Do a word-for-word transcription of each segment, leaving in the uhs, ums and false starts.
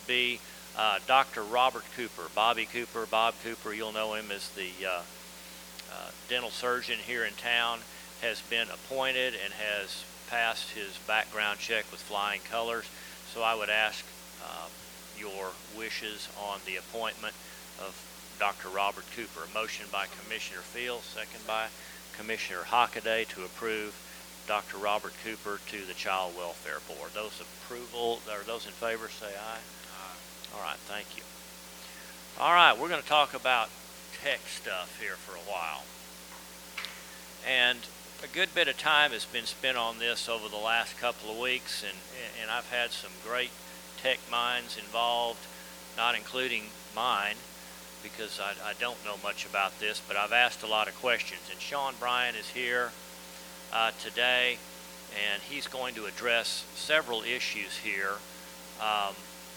be uh, Doctor Robert Cooper, Bobby Cooper. Bob Cooper, you'll know him as the uh, uh, dental surgeon here in town, has been appointed and has passed his background check with flying colors. So I would ask uh, your wishes on the appointment of Doctor Robert Cooper. A motion by Commissioner Fields, second by Commissioner Hockaday to approve Doctor Robert Cooper to the Child Welfare Board. Those approval, or those in favor, say aye. Aye. All right, thank you. All right, we're going to talk about tech stuff here for a while. And a good bit of time has been spent on this over the last couple of weeks, and, and I've had some great tech minds involved, not including mine, because I, I don't know much about this, but I've asked a lot of questions. And Sean Bryant is here uh, today, and he's going to address several issues here. Um,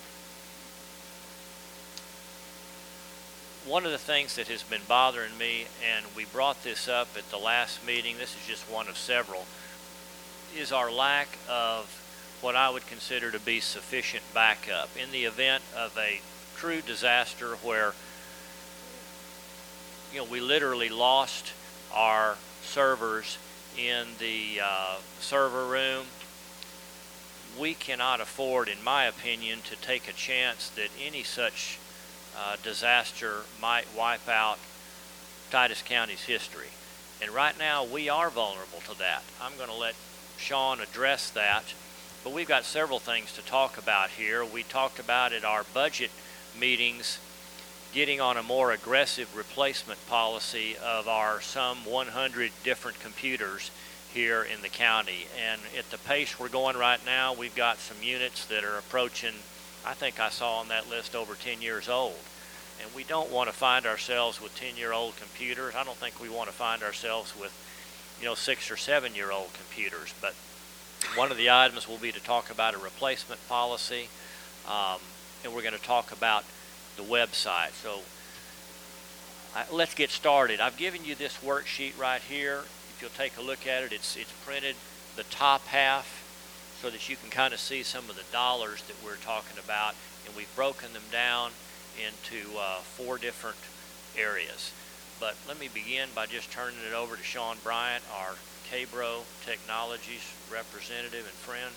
one of the things that has been bothering me, and we brought this up at the last meeting, this is just one of several, is our lack of what I would consider to be sufficient backup in the event of a true disaster where, you know, we literally lost our servers in the uh, server room. We cannot afford, in my opinion, to take a chance that any such uh, disaster might wipe out Titus County's history. And right now, we are vulnerable to that. I'm going to let Sean address that, but we've got several things to talk about here. We talked about at our budget meetings getting on a more aggressive replacement policy of our some one hundred different computers here in the county. And at the pace we're going right now, we've got some units that are approaching, I think I saw on that list, over ten years old. And we don't want to find ourselves with ten-year-old computers. I don't think we want to find ourselves with, you know, six or seven-year-old computers. But one of the items will be to talk about a replacement policy, um, and we're going to talk about the website. So uh, let's get started. I've given you this worksheet right here. If you'll take a look at it, it's it's printed the top half so that you can kind of see some of the dollars that we're talking about, and we've broken them down into uh, four different areas. But let me begin by just turning it over to Sean Bryant, our K-Bro Technologies representative and friend.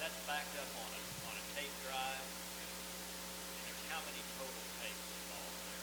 that's backed up on a, on a tape drive, and there's how many total tapes involved there?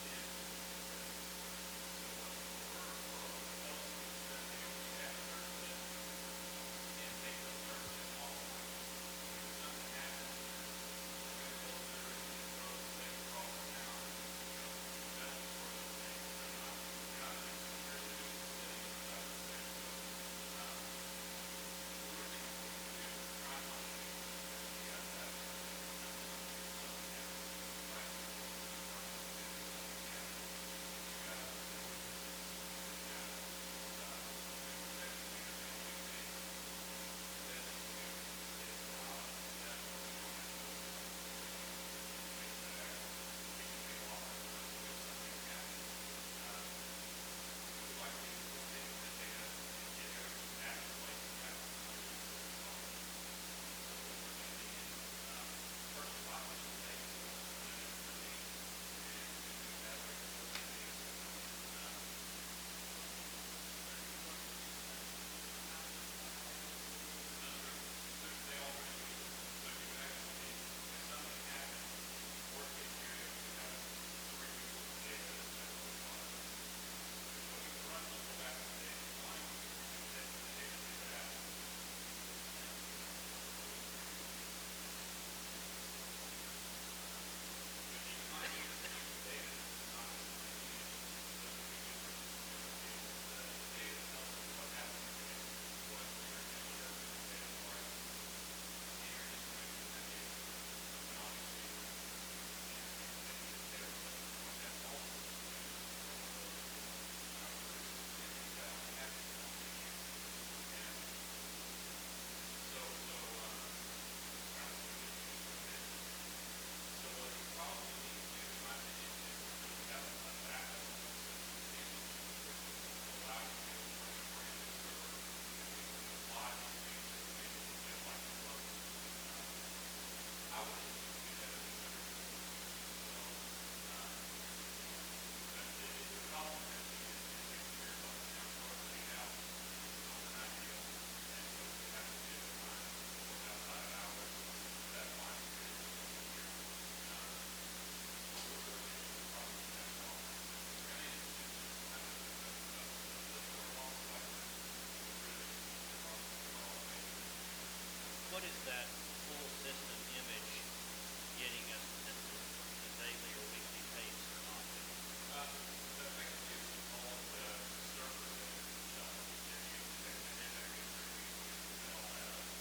What is that full system image getting us that the, the daily or weekly tapes are not doing? Uh, the effectively is all of the servers that uh, they're using, and then they're going to set all that up.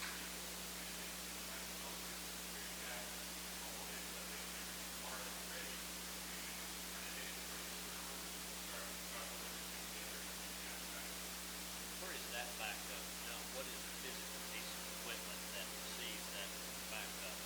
And then most of the security guys, all of it, but they are ready to turn it into a server, start, start listening together and that side. Where is that backed up? Now, what is the physical piece of equipment that receives that backed up?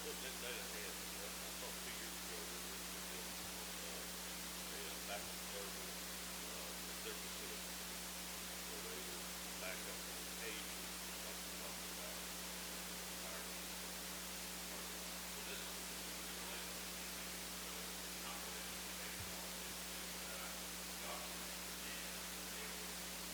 Well, that data had, uh, I saw two years ago, there was, uh, a uh, backup server, uh, at their facility. So they would back up on occasion, like we talked about, entirely. So this, this is related to the confidential data policy, is that documents and data.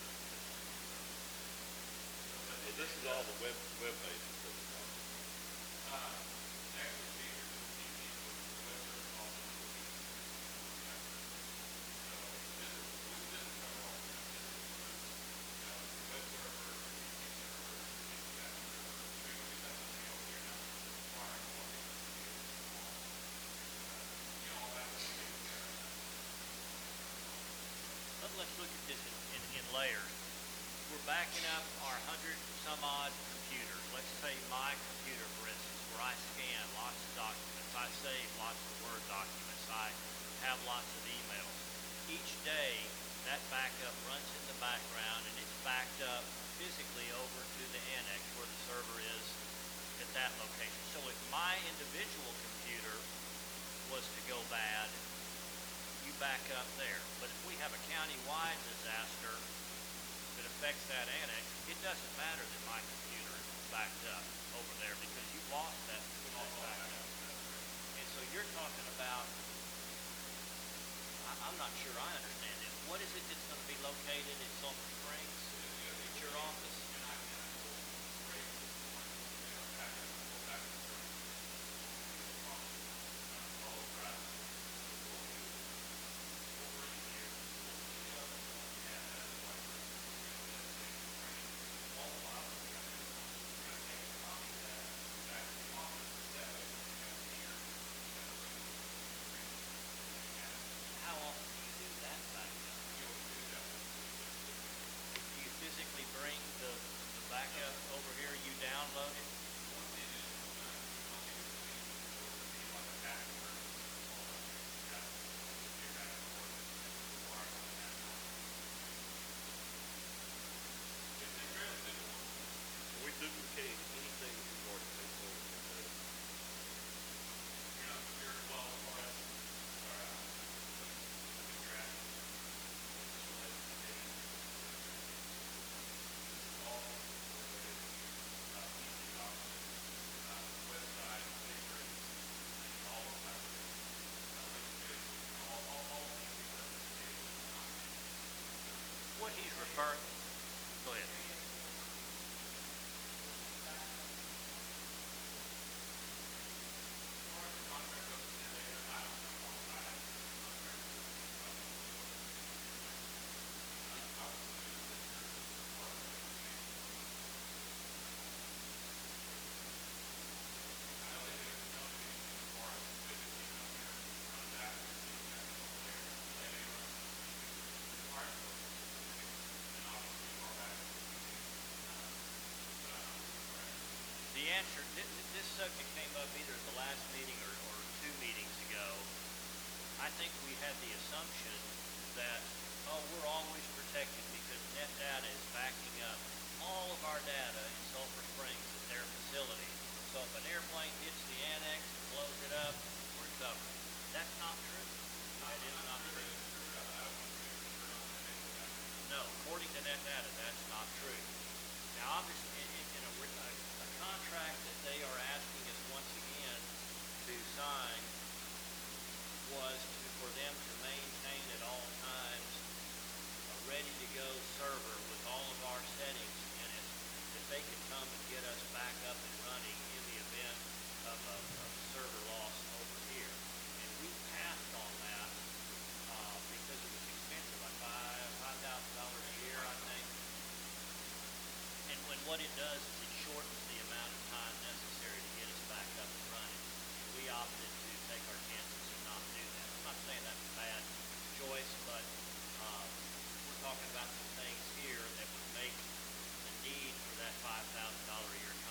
So, but So it this is all the web, web-based that we're talking about. Uh, next would be your T P, the web server policy. So this is, this this is cover all of that. This includes, you know, your web server, your T P server, your internet server. So you're gonna set something over here now, requiring more than you can do. You know, all that would be taken care of. Let, let's look at this in, in, in layers. We're backing up our hundred some odd computers. Let's say my computer, for instance, where I scan lots of documents. I save lots of Word documents. I have lots of emails. Each day, that backup runs in the background and it's backed up physically over to the annex where the server is at that location. So if my individual computer was to go bad, you back up there. But if we have a county-wide disaster that affects that annex, it doesn't matter that my computer is backed up over there because you lost that, that backup. And so you're talking about, I, I'm not sure I understand this. What is it that's going to be located in Sulphur Springs? At your office? How often do you do that backup? Do you physically bring the, the backup over here, you download it? Are we duplicating anything that we've already paid for with that data? What he's referring, go ahead. The answer, this, this subject came up either at the last meeting or, or two meetings ago. I think we had the assumption that, oh, we're always protected because NetData is backing up all of our data in Sulphur Springs at their facility. So if an airplane hits the annex and blows it up, we're covered. That's not true. That is not true. No, according to NetData, that's not true. Now, obviously, in, in, in a, a, a contract that they are asking us once again to sign was to, for them to maintain at all times a ready-to-go server with all of our settings in it that they could come and get us back up and running in the event of a, of a server loss over here. And we passed on that uh, because it was expensive, like five five thousand dollars a year, I think. And when what it does is it shortens the amount of time necessary to get us back up and running. And we opted to take our chances and not do that. I'm not saying that's a bad choice, but um, we're talking about some things here that would make the need for that five thousand dollars a year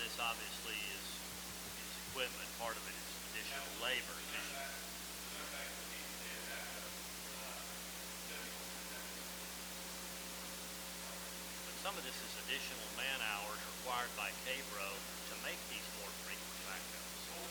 this obviously is, is equipment, part of it is additional labor. But some of this is additional man hours required by K-Bro to make these more frequent backups.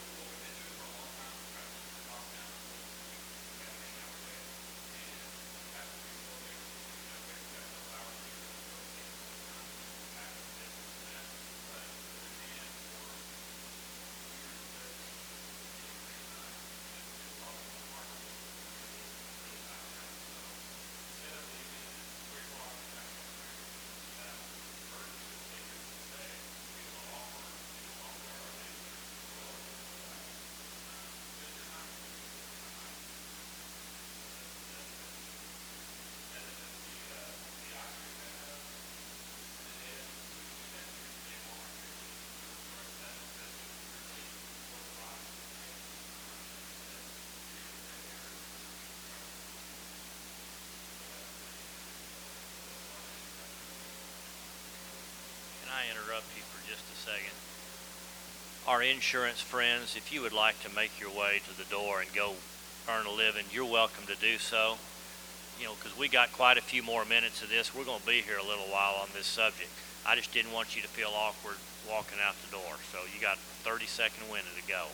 Can I interrupt you for just a second? Our insurance friends, if you would like to make your way to the door and go earn a living, you're welcome to do so. You know, because we got quite a few more minutes of this. We're going to be here a little while on this subject. I just didn't want you to feel awkward walking out the door. So you got thirty second window to go.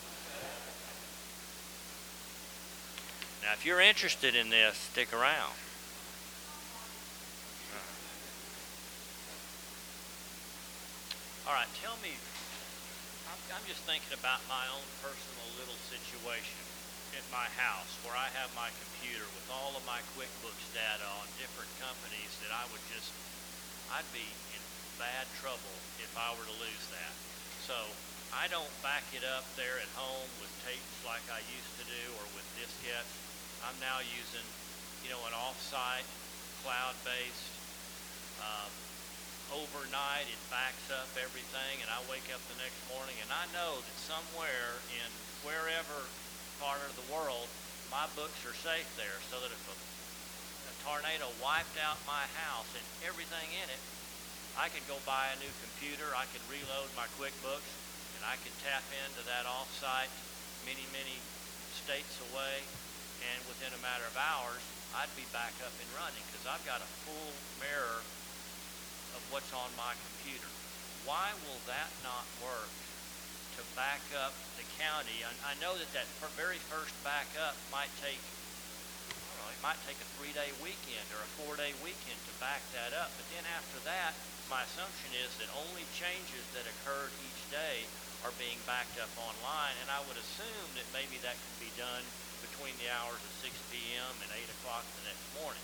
Now, if you're interested in this, stick around. All right, tell me, I'm, I'm just thinking about my own personal little situation at my house where I have my computer with all of my QuickBooks data on different companies that I would just, I'd be in bad trouble if I were to lose that. So I don't back it up there at home with tapes like I used to do or with diskettes. I'm now using, you know, an off-site, cloud-based, um, overnight it backs up everything, and I wake up the next morning and I know that somewhere in wherever part of the world my books are safe there, so that if a, a tornado wiped out my house and everything in it, I could go buy a new computer, I could reload my QuickBooks, and I could tap into that off-site many, many states away, and within a matter of hours I'd be back up and running because I've got a full mirror of what's on my computer. Why will that not work to back up the county? I, I know that that very first backup might take, I don't know, it might take a three-day weekend or a four-day weekend to back that up. But then after that, my assumption is that only changes that occurred each day are being backed up online, and I would assume that maybe that can be done between the hours of six p.m. and eight o'clock the next morning.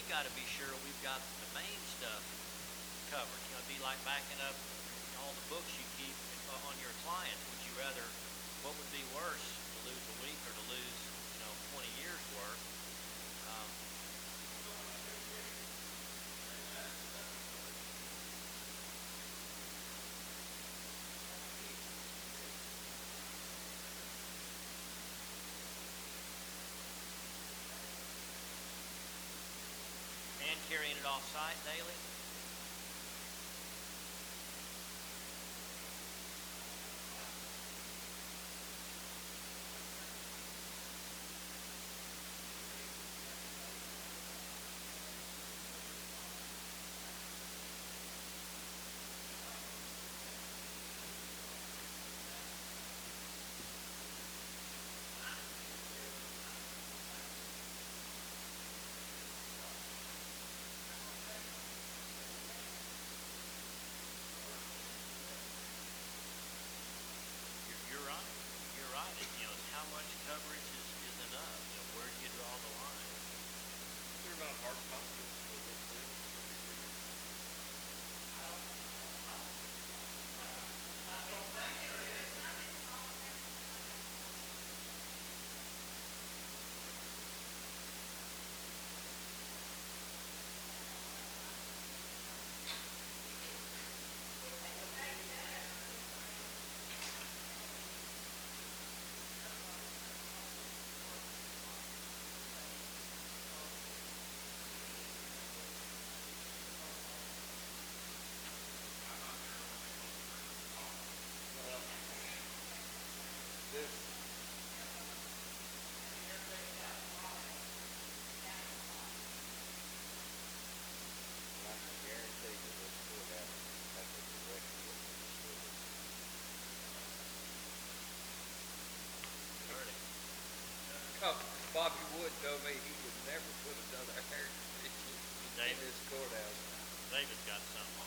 we've got to be sure we've got the main stuff covered. You know, it'd be like backing up all the books you keep uh, on your clients. Would you rather, what would be worse, to lose a week or to lose, you know, twenty years worth? Um, and carrying it off site daily? You're, you're right. You're right. It, you know, it's how much coverage is, is enough? You know, where do you draw the line? They're not hard copies, so those things. Well, this, and I can guarantee you this courthouse has a direct look at this building. Thirty. Oh, Bobby Wood told me he would never put another air conditioner in David. this courthouse. David's got something.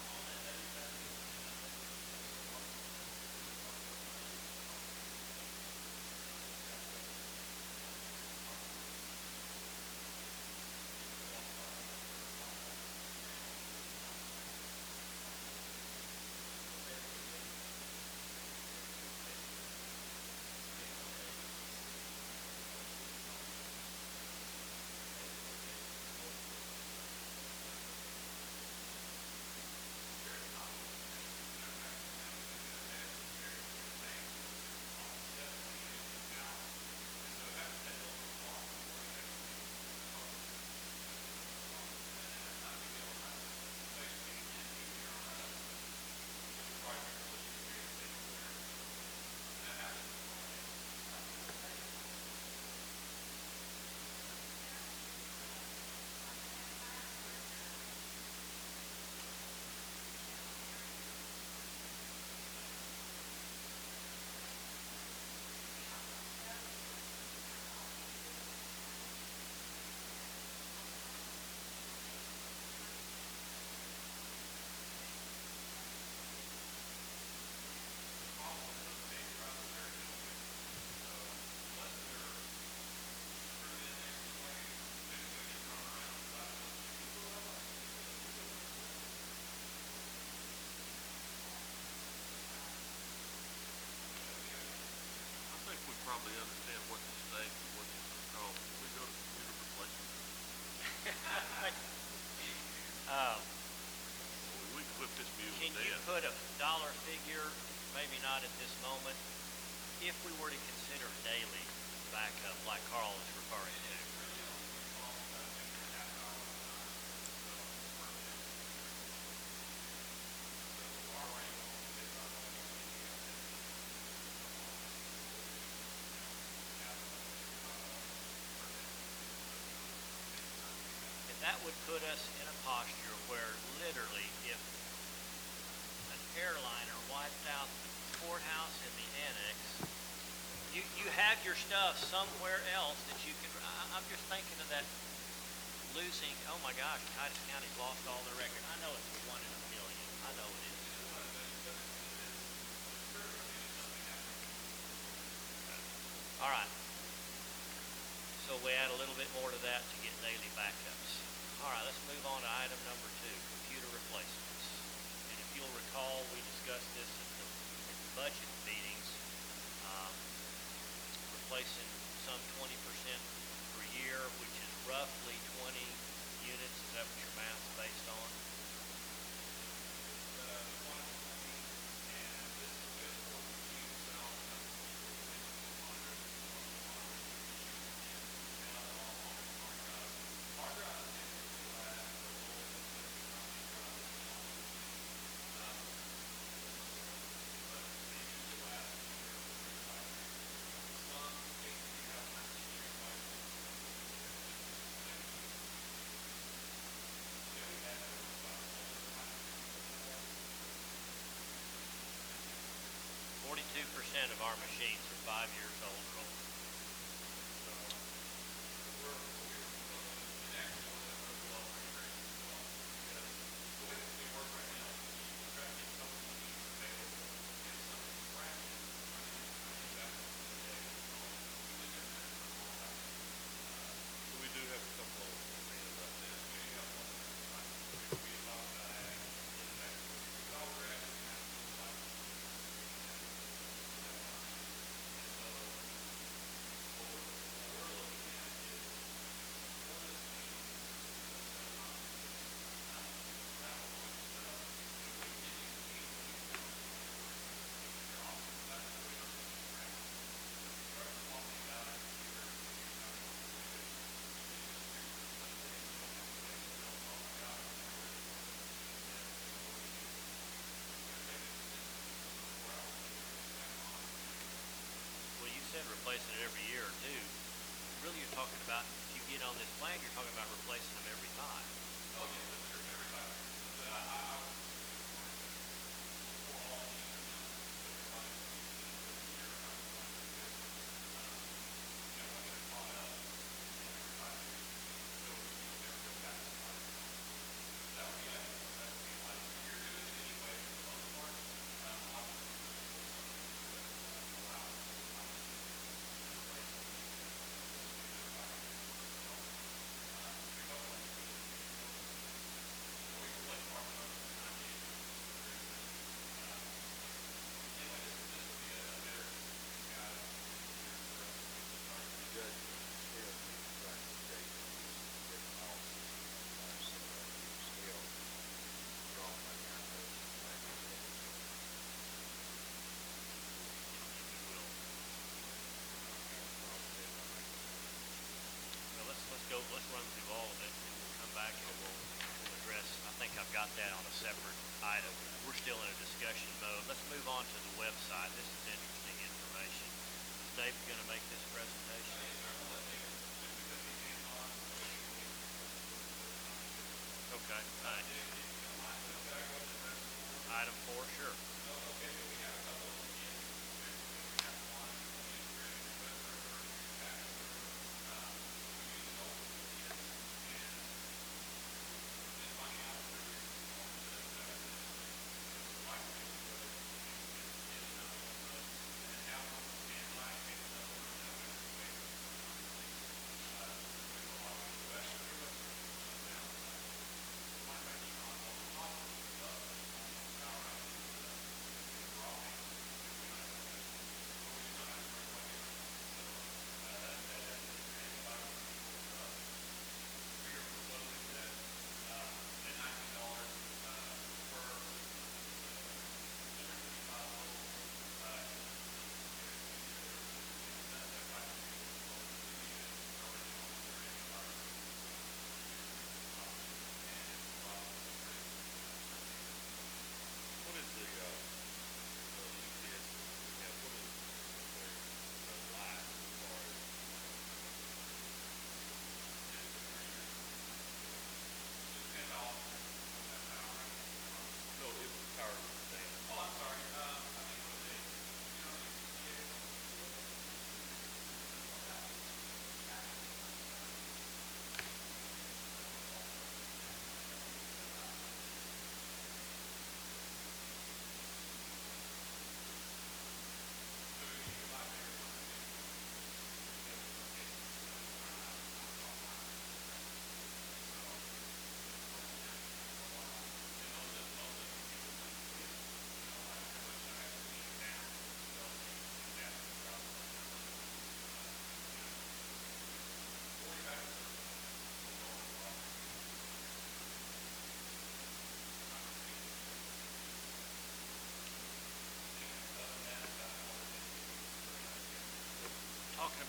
I think we probably understand what this thing, what this is called. Can we go to computer replacement? Um, Well, we can flip this mule Can to you death. put a dollar figure, maybe not at this moment, if we were to consider daily backup like Carl is referring to? And that would put us in a posture where literally if an airliner wiped out the courthouse and the annex, you, you have your stuff somewhere else that you could, I, I'm just thinking of that losing, oh my gosh, Titus County's lost all their records. I know it's one in a million. I know it is. All right. So we add a little bit more to that to get daily backups. All right, let's move on to item number two, computer replacements. And if you'll recall, we discussed this at the, at the budget meetings, um, replacing some twenty percent per year, which is roughly twenty units. Is that what your math's based on? Forty-two percent of our machines are five years old or older. So we do have a couple of arenas right now. Well, you said replacing it every year or two. Really, you're talking about, if you get on this plan, you're talking about replacing them every time. Judge, still keep track of dates, written policies, so that you still draw money out of those plans. If you will. Well, let's, let's go, let's run through all of it, and we'll come back and we'll, we'll address, I think I've got that on a separate item. We're still in a discussion mode. Let's move on to the website. This is interesting information. Is Dave gonna make this presentation? Okay, thanks. Item four, sure.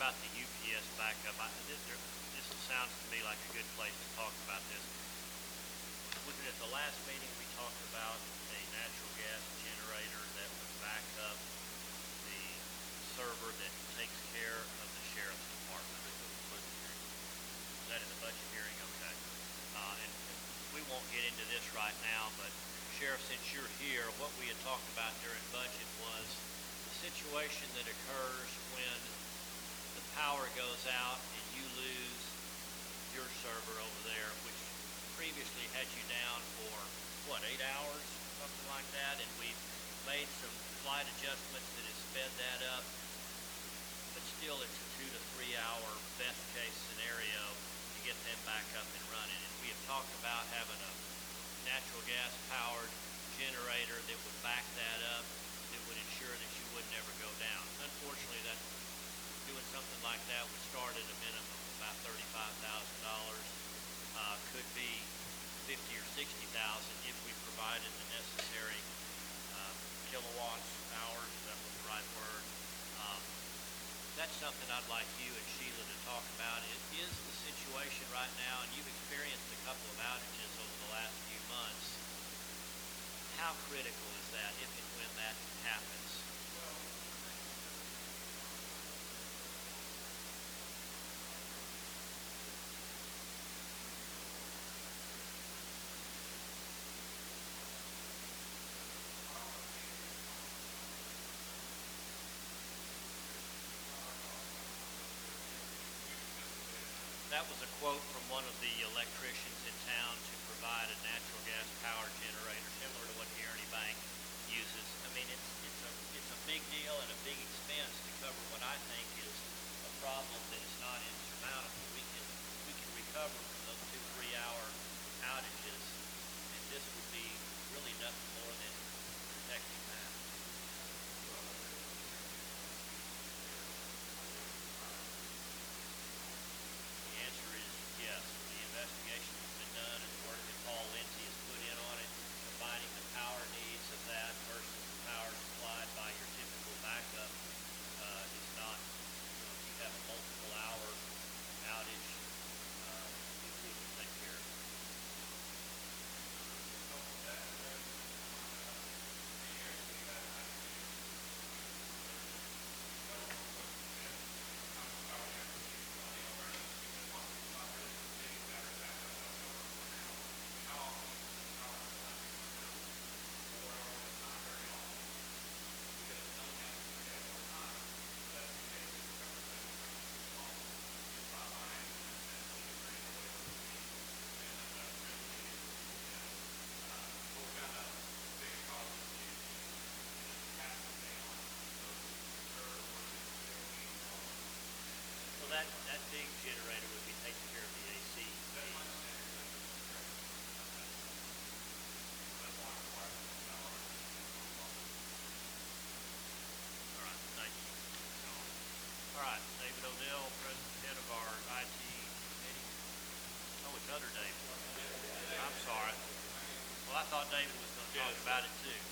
about the U P S backup, I, this, there- this sounds to me like a good place to talk about this. Looking at the last meeting, we talked about a natural gas generator that would back up the server that takes care of the sheriff's department. Is that in the budget hearing? Okay. Uh, and we won't get into this right now, but Sheriff, since you're here, what we had talked about during budget was the situation that occurs when the power goes out and you lose your server over there, which previously had you down for, what, eight hours, something like that, and we've made some slight adjustments that has sped that up, but still it's a two to three hour best case scenario to get them back up and running. And we have talked about having a natural gas powered generator that would back that up, that would ensure that you would never go down. Unfortunately, that doing something like that would start at a minimum of about thirty-five thousand dollars. Uh, could be fifty or sixty thousand if we provided the necessary uh, kilowatts, hours. That was the right word. Um, that's something I'd like you and Sheila to talk about. It is the situation right now, and you've experienced a couple of outages over the last few months. How critical is that if and when that happens? That was a quote from one of the electricians in town to provide a natural gas power generator similar to what Guaranty Bank uses. I mean, it's it's a it's a big deal and a big expense to cover what I think is a problem that is not insurmountable. We can we can recover from those two three hour outages, and this would be really nothing more than protecting that. The answer is yes. The investigation has been done and the work that Paul Lindsay has put in on it, combining the power needs of that versus the power supplied by your typical backup uh, is not, you know, if you have a multiple hour outage, uh, we we can take care of it. Well, that, that big generator would be taking care of the A C needs. All right, thank you. All right, David Odell, President Head of our I T committee. Oh, it's other David. I'm sorry. Well, I thought David was going to talk about it too.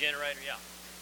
generator, yeah.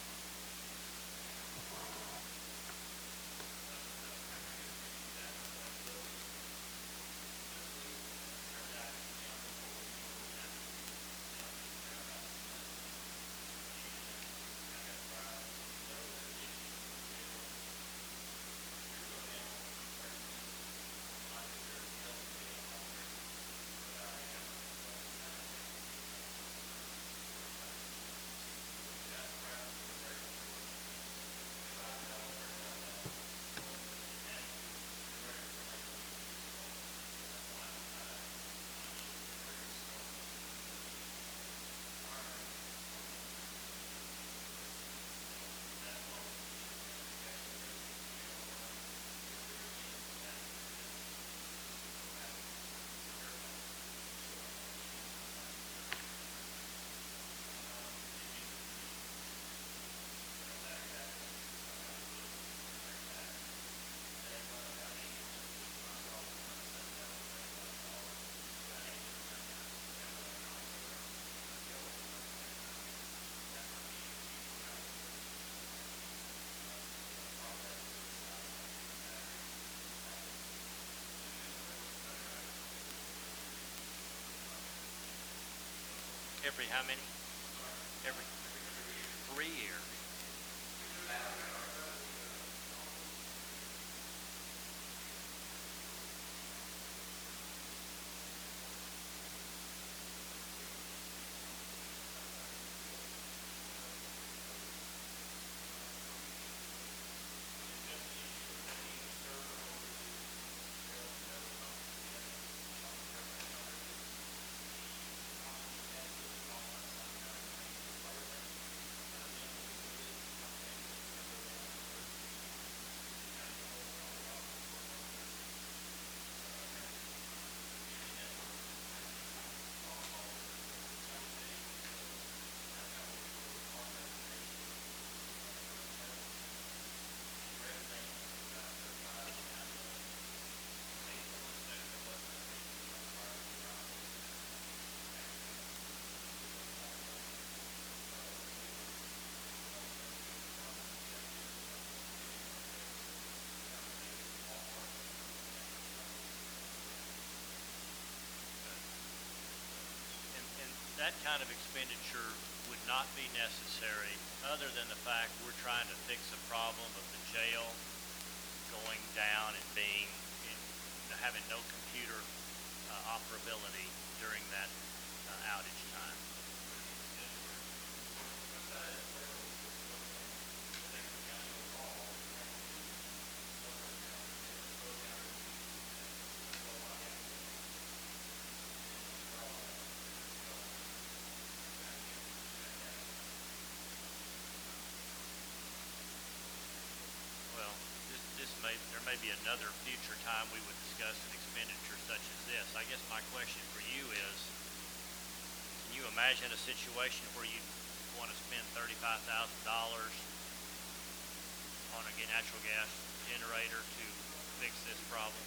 Every how many? Every three years. And, and that kind of expenditure would not be necessary other than the fact we're trying to fix a problem of the jail going down and being, in, having no computer uh, operability during that uh, outage time. Well, this, this may, there may be another future time we would discuss an expenditure such as this. I guess my question for you is, can you imagine a situation where you want to spend thirty-five thousand dollars on a ga- natural gas generator to fix this problem?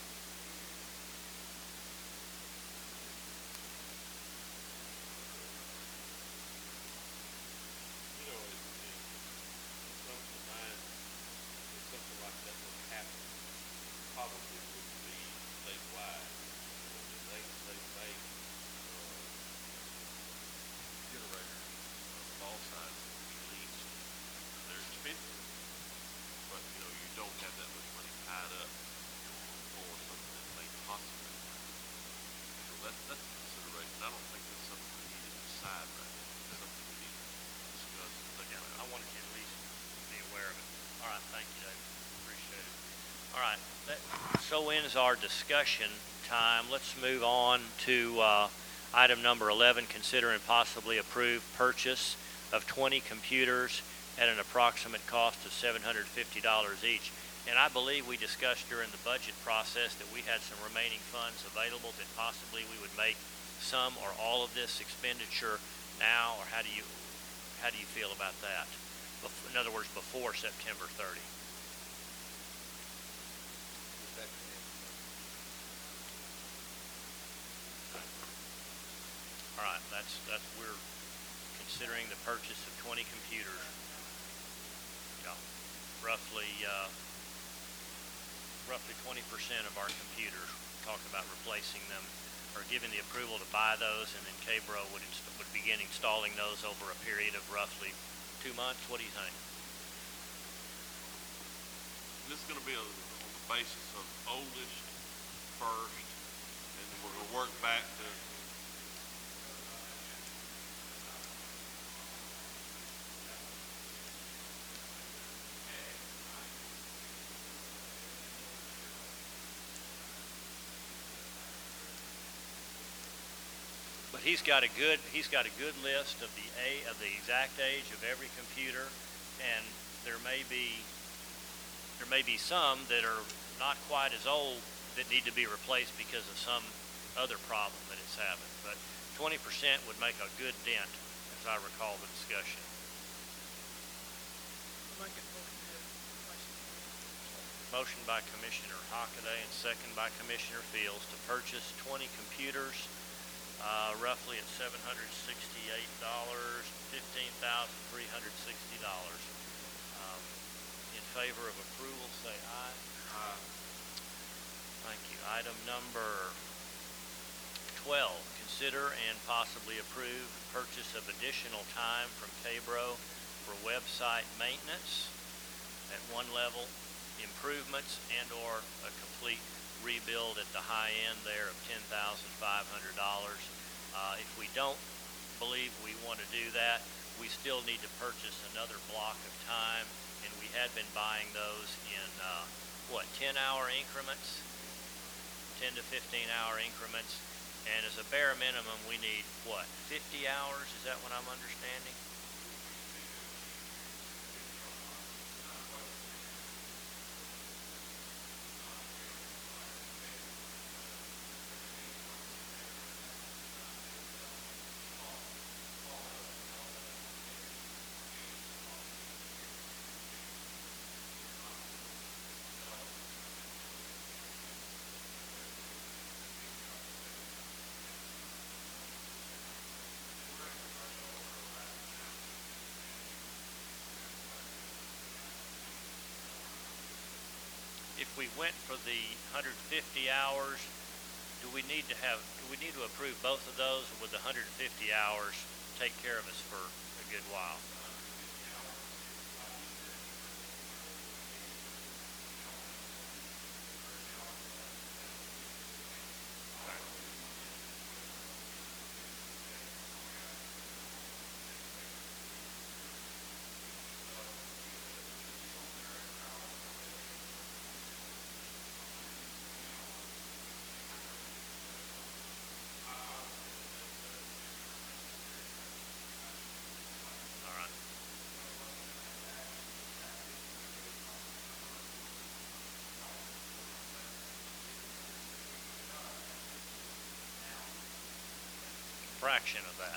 You know, it, it comes to mind, if something like that would happen, probably would be statewide. And they, they make, uh, generators of all sizes, at least. They're expensive, but, you know, you don't have that much money tied up for something that may possibly happen. So that, that's a consideration. I don't think that's something we need to decide right now. It's something we need to discuss and think Yeah, about. I wanted you to at least be aware of it. All right, thank you, David. Appreciate it. All right, that, so ends our discussion time. Let's move on to uh, item number eleven, consider and possibly approve purchase of twenty computers at an approximate cost of seven hundred fifty dollars each. And I believe we discussed during the budget process that we had some remaining funds available that possibly we would make some or all of this expenditure now, or how do you, how do you feel about that? Bef- In other words, before September thirtieth. All right, that's, that's, we're considering the purchase of twenty computers. Yeah, roughly, uh, roughly twenty percent of our computers, talking about replacing them, or giving the approval to buy those, and then K-Bro would, inst- would begin installing those over a period of roughly two months. What do you think? This is gonna be on, on the basis of oldest first, and then we're gonna work back to, But he's got a good he's got a good list of the a of the exact age of every computer, and there may be there may be some that are not quite as old that need to be replaced because of some other problem that it's having. But twenty percent would make a good dent, as I recall the discussion. I'll make it motion to replace it. Motion by Commissioner Hockaday and second by Commissioner Fields to purchase twenty computers, uh, roughly at seven hundred sixty-eight dollars, fifteen thousand three hundred sixty dollars. Um, in favor of approval, say aye. uh, Thank you. Item number twelve, consider and possibly approve purchase of additional time from K-Bro for website maintenance at one level, improvements and or a complete rebuild at the high end there of ten thousand five hundred dollars. Uh, if we don't believe we want to do that, we still need to purchase another block of time, and we had been buying those in uh, what, ten hour increments, ten to fifteen hour increments, and as a bare minimum we need what, fifty hours? Is that what I'm understanding? If we went for the one hundred fifty hours, do we need to have, do we need to approve both of those, or would the one hundred fifty hours take care of us for a good while? All right. Fraction of that.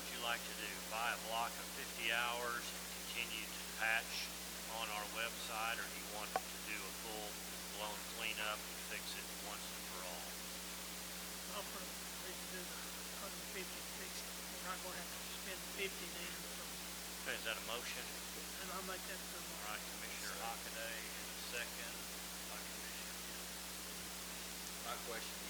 you like to do? Buy a block of fifty hours and continue to patch on our website, or do you want to do a full-blown cleanup and fix it once and for all? I'll put, they can do the hundred and fifty to fix it. We're not gonna have to spend fifty then, so, Okay, is that a motion? and I'll make that the All right, Commissioner Hockaday, and a second by Commissioner Hill. My question